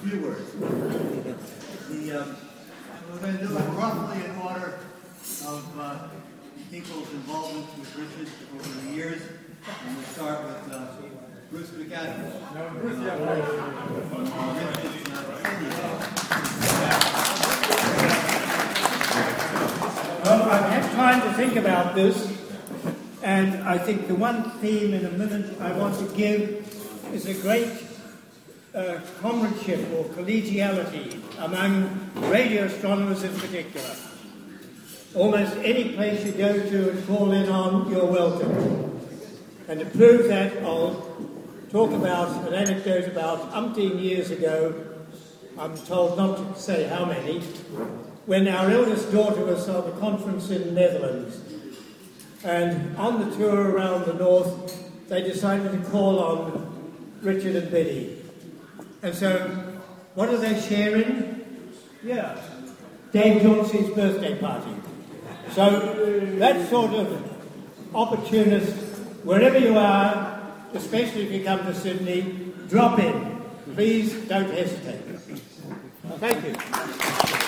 few words. We're going to do it roughly in order of people's involvement with Richard over the years. And we'll start with Bruce McAdams. Well, I've had time to think about this, and I think the one theme in a minute I want to give is a great comradeship or collegiality among radio astronomers in particular. Almost any place you go to and call in on, you're welcome. And to prove that, I'll talk about an anecdote about umpteen years ago, I'm told not to say how many, when our eldest daughter was on a conference in the Netherlands. And on the tour around the north, they decided to call on Richard and Biddy. And so, what are they sharing? Yeah, Dave Jauncey's birthday party. So, that sort of opportunist, wherever you are, especially if you come to Sydney, drop in. Please don't hesitate. Thank you.